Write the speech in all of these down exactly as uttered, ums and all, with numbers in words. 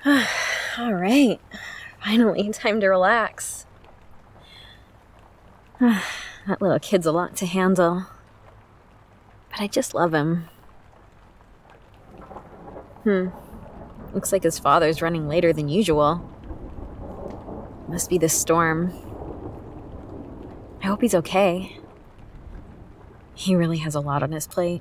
All right. Finally, time to relax. That little kid's a lot to handle. But I just love him. Hmm. Looks like his father's running later than usual. Must be the storm. I hope he's okay. He really has a lot on his plate.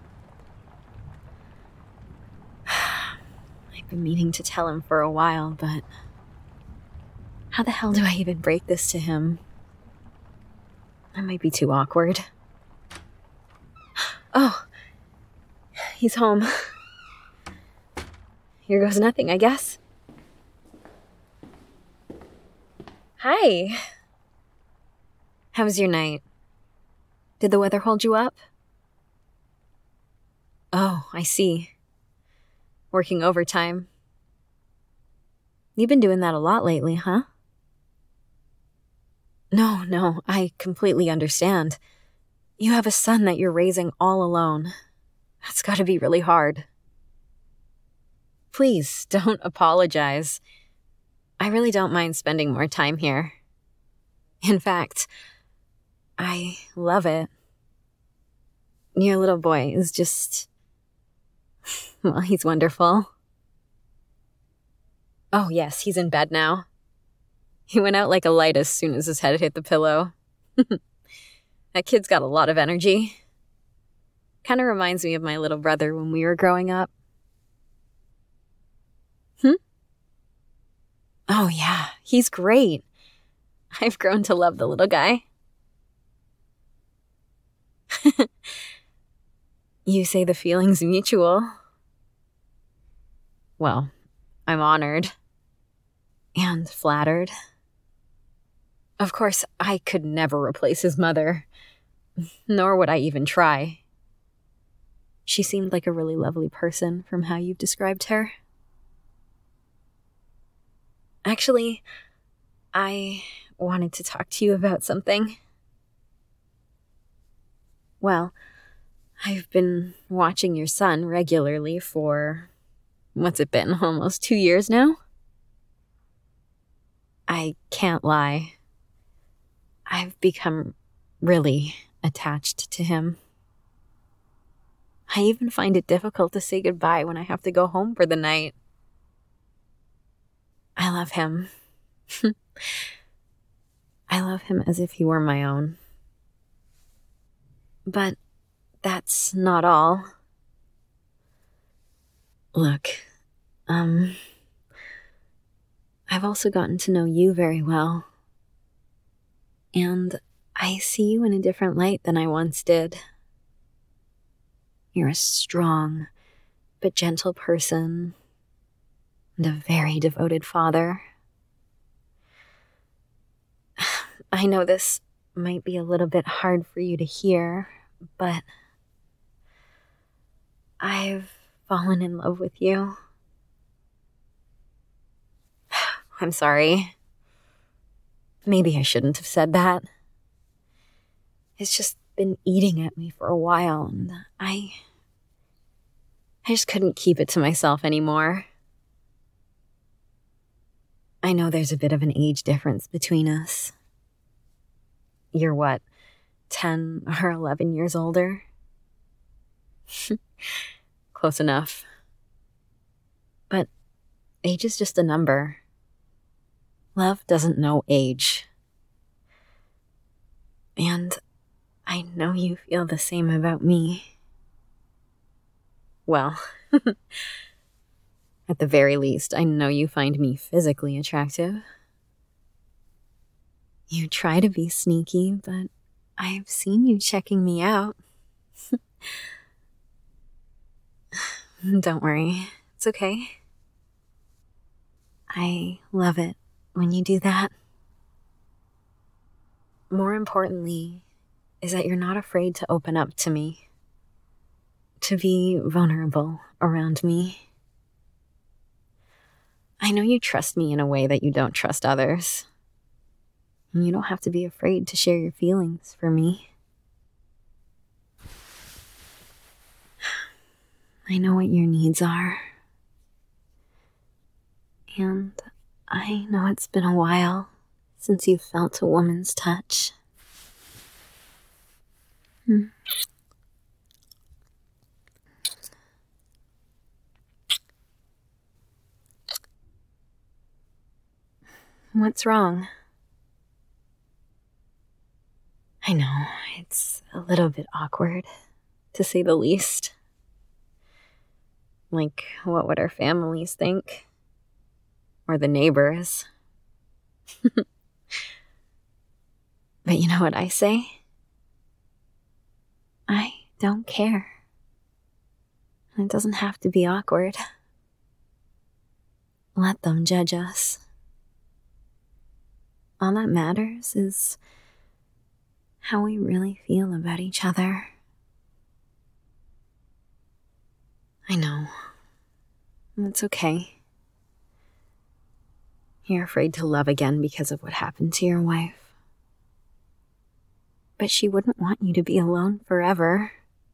I've been meaning to tell him for a while, but how the hell do I even break this to him? That might be too awkward. Oh, he's home. Here goes nothing, I guess. Hi. How was your night? Did the weather hold you up? Oh, I see. Working overtime. You've been doing that a lot lately, huh? No, no, I completely understand. You have a son that you're raising all alone. That's gotta be really hard. Please, don't apologize. I really don't mind spending more time here. In fact, I love it. Your little boy is just... well, he's wonderful. Oh, yes, he's in bed now. He went out like a light as soon as his head hit the pillow. That kid's got a lot of energy. Kind of reminds me of my little brother when we were growing up. Hmm? Oh, yeah, he's great. I've grown to love the little guy. You say the feeling's mutual. Well, I'm honored. And flattered. Of course, I could never replace his mother. Nor would I even try. She seemed like a really lovely person from how you've described her. Actually, I wanted to talk to you about something. Well, I've been watching your son regularly for, what's it been, almost two years now? I can't lie. I've become really attached to him. I even find it difficult to say goodbye when I have to go home for the night. I love him. I love him as if he were my own. But that's not all. Look, um, I've also gotten to know you very well. And I see you in a different light than I once did. You're a strong but gentle person and a very devoted father. I know this might be a little bit hard for you to hear, but I've fallen in love with you. I'm sorry. Maybe I shouldn't have said that. It's just been eating at me for a while, and I... I just couldn't keep it to myself anymore. I know there's a bit of an age difference between us. You're what, ten or eleven years older? Close enough. But age is just a number. Love doesn't know age. And I know you feel the same about me. Well, at the very least, I know you find me physically attractive. You try to be sneaky, but I've seen you checking me out. Don't worry, it's okay. I love it when you do that. More importantly is that you're not afraid to open up to me. To be vulnerable around me. I know you trust me in a way that you don't trust others. And you don't have to be afraid to share your feelings for me. I know what your needs are. And I know it's been a while since you've felt a woman's touch. Hmm. What's wrong? I know, it's a little bit awkward, to say the least. Like, what would our families think? Or the neighbors? But you know what I say? I don't care. It doesn't have to be awkward. Let them judge us. All that matters is how we really feel about each other. I know. It's okay. You're afraid to love again because of what happened to your wife. But she wouldn't want you to be alone forever.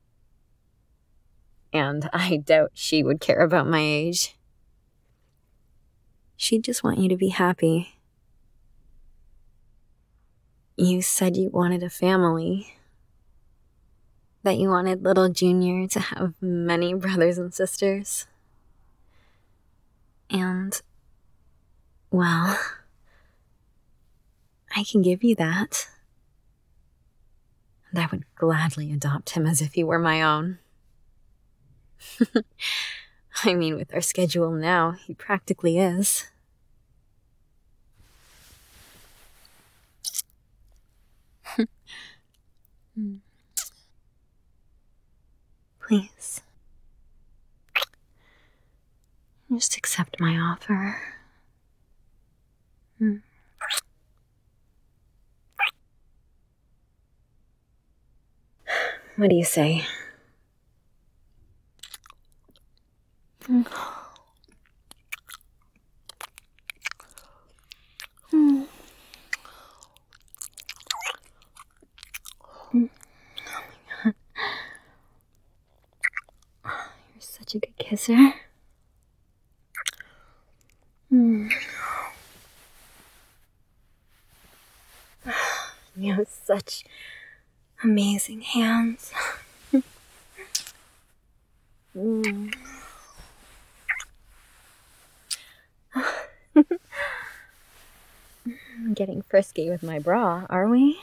And I doubt she would care about my age. She'd just want you to be happy. You said you wanted a family. That you wanted little Junior to have many brothers and sisters. And, well, I can give you that. And I would gladly adopt him as if he were my own. I mean, with our schedule now, he practically is. Please. Just accept my offer. Hmm. What do you say? Mm. Mm. Mm. Oh my god. You're such a good kisser. Mm. You have such amazing hands. Mm. I'm getting frisky with my bra, are we?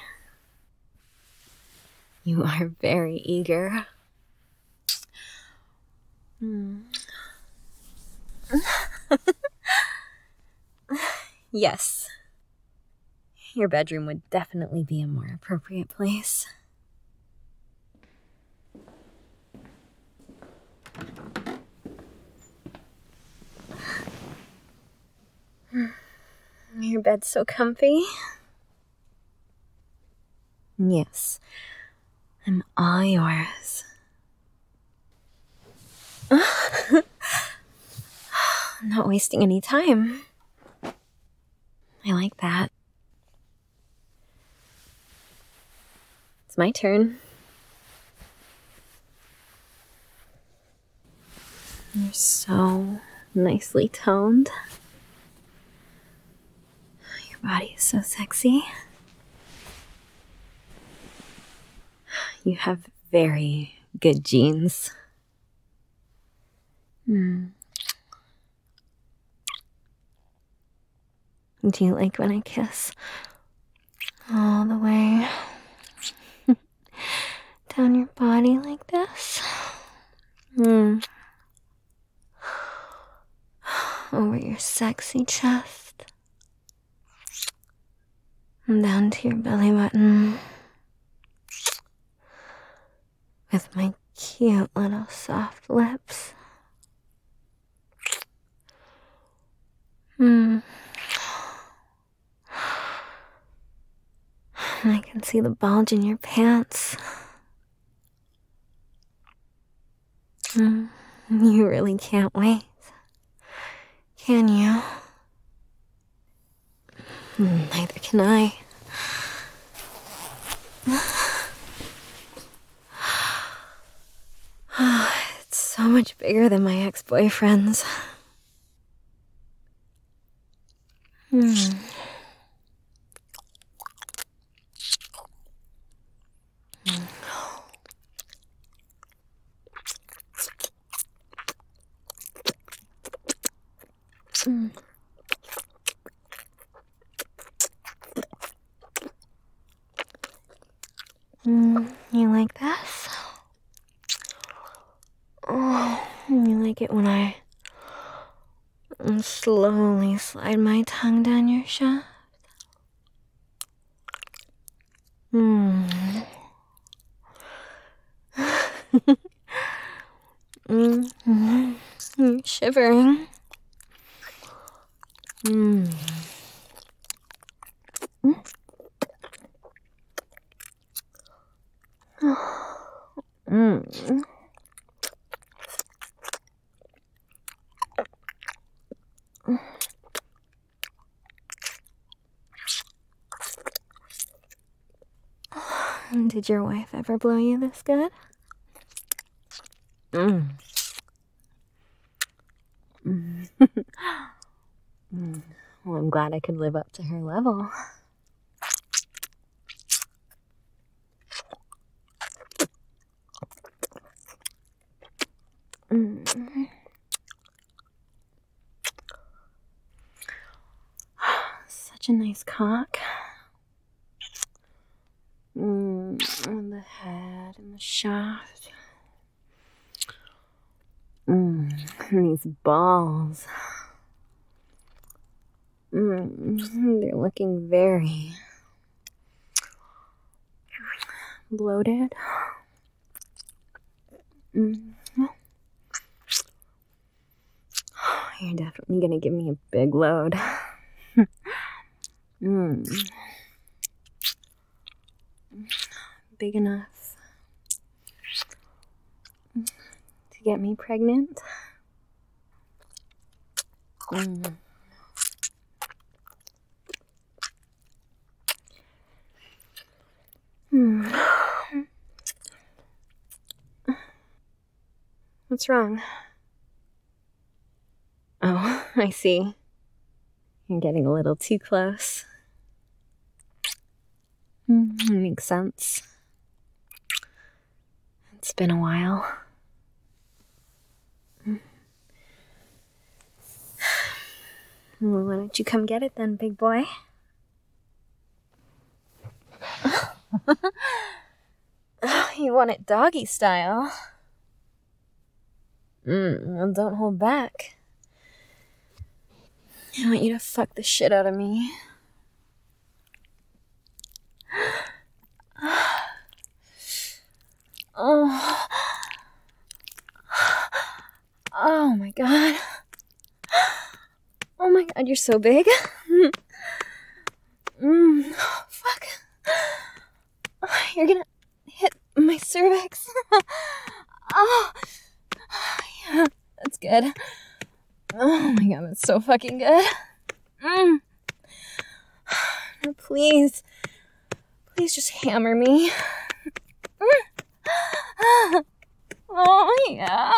You are very eager. Mm. Yes. Your bedroom would definitely be a more appropriate place. Your bed's so comfy. Yes, I'm all yours. I'm not wasting any time. I like that. It's my turn. You're so nicely toned. Your body is so sexy. You have very good genes. Hmm. Do you like when I kiss all the way down your body like this? Hmm. Over your sexy chest. And down to your belly button. With my cute little soft lips. Hmm. I can see the bulge in your pants. Mm, you really can't wait, can you? Neither can I. It's so much bigger than my ex-boyfriend's. Hmm. Mm. Mm, you like this? Oh, you like it when I slowly slide my tongue down your shaft? Hmm. Mm-hmm. You're shivering. Mm. Mm. Did your wife ever blow you this good? Mm. Mm. Mm. Well, I'm glad I could live up to her level. Mm. Such a nice cock. Mm. And the head and the shaft. Mm. And these balls. Mm. They're looking very bloated. Mm. You're definitely gonna give me a big load. mm. Big enough to get me pregnant. Mm. Mm. What's wrong? Oh, I see. You're getting a little too close. Mm, makes sense. It's been a while. Well, why don't you come get it then, big boy? You want it doggy style? Mm, well, don't hold back. I want you to fuck the shit out of me. Oh. Oh my god. Oh my god, you're so big. mm. Oh, fuck. You're gonna hit my cervix. Oh. Yeah, that's good. Oh my god, that's so fucking good. Mm. Please. Please just hammer me. Oh, yeah.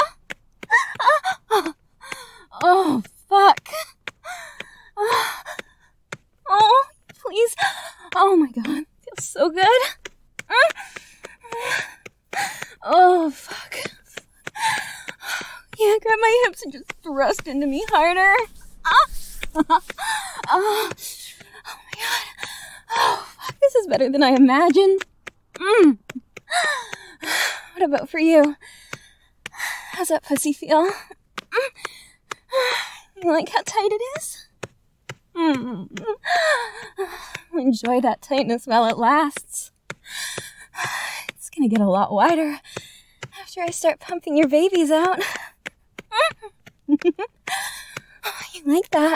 Oh, fuck. Oh, please. Oh my god, it feels so good. Oh, fuck. Yeah, grab my hips and just thrust into me harder. Oh, oh my god. Oh, fuck, this is better than I imagined. Mm. What about for you? How's that pussy feel? You like how tight it is? Mm. Enjoy that tightness while it lasts. It's gonna get a lot wider after I start pumping your babies out. You like that?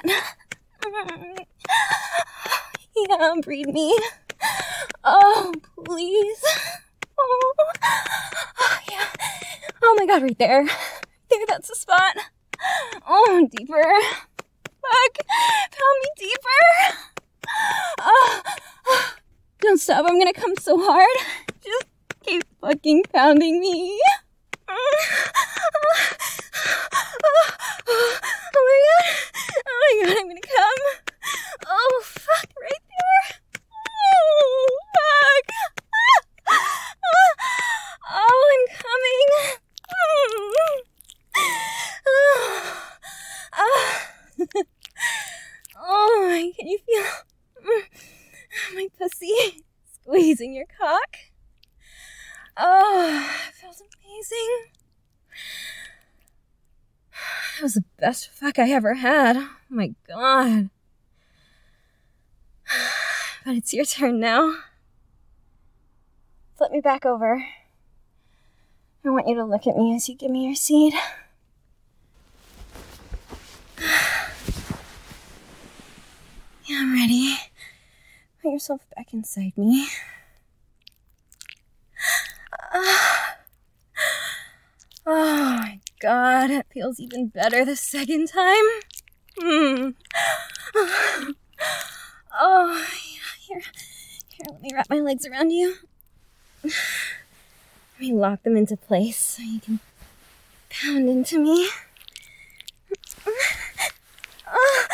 Yeah, breed me. Oh, please. Oh, oh yeah. Oh my god, right there. There, that's the spot. Oh, deeper. Fuck. Pound me deeper. Oh, oh. Don't stop, I'm gonna come so hard. Just keep fucking pounding me. Oh my god. Oh my god, I'm gonna come. using your cock. Oh, it feels amazing. That was the best fuck I ever had. Oh my god. But it's your turn now. Flip me back over. I want you to look at me as you give me your seed. Yeah, I'm ready. Put yourself back inside me. Oh my god, it feels even better the second time. Mm. Oh, yeah, here, here, let me wrap my legs around you. Let me lock them into place so you can pound into me. Oh,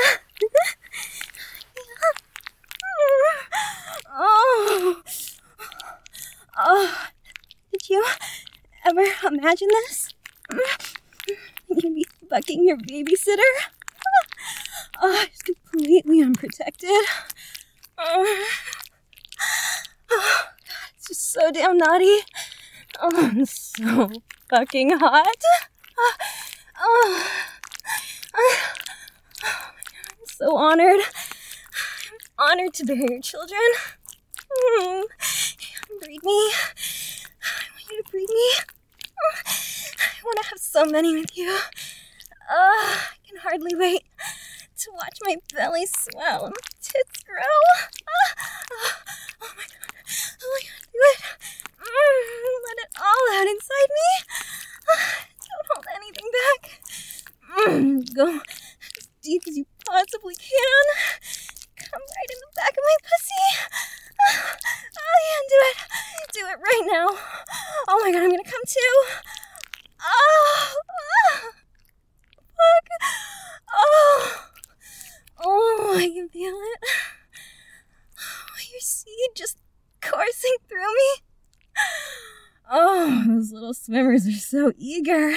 oh, oh, did you ever imagine this? You'd be fucking your babysitter? Oh, it's completely unprotected. Oh, oh, God, it's just so damn naughty. Oh, I'm so fucking hot. Oh, oh, oh, I'm so honored. I'm honored to bear your children. Mm. Breed me. I want you to breed me. I want to have so many with you. Uh, I can hardly wait to watch my belly swell and my tits grow. Uh, uh, oh my god. Oh my god, do it. Mm, let it all out inside me. Uh, don't hold anything back. Mm, go as deep as you possibly can. Come right in the back of my pussy. Uh, oh yeah, do it. Do it right now. Oh my god, I'm gonna come too. Oh, oh. Fuck. Oh. Oh, I can feel it. Oh, your seed just coursing through me. Oh, those little swimmers are so eager.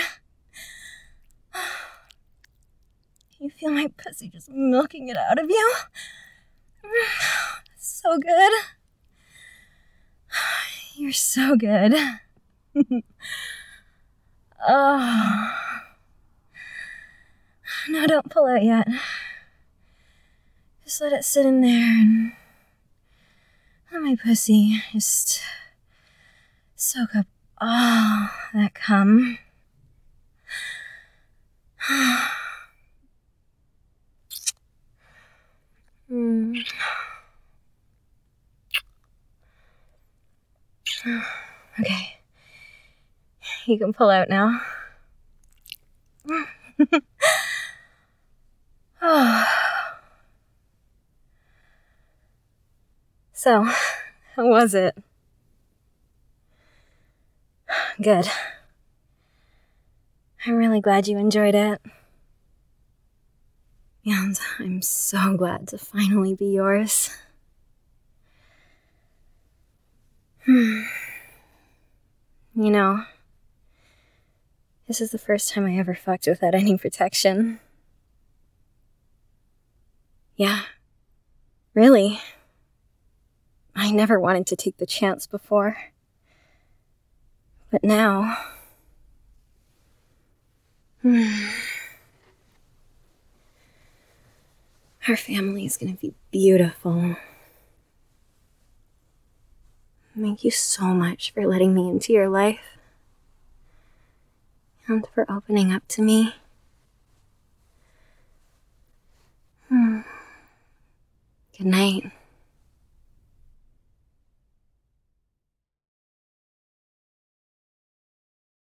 You feel my pussy just milking it out of you? So good. You're so good. Oh. No, don't pull out yet. Just let it sit in there and let my pussy just soak up all that cum. mm. Okay. You can pull out now. Oh. So, how was it? Good. I'm really glad you enjoyed it. And I'm so glad to finally be yours. Hmm. You know, this is the first time I ever fucked without any protection. Yeah, really. I never wanted to take the chance before. But now... Hmm, our family is gonna be beautiful. Thank you so much for letting me into your life. And for opening up to me. Hmm. Good night.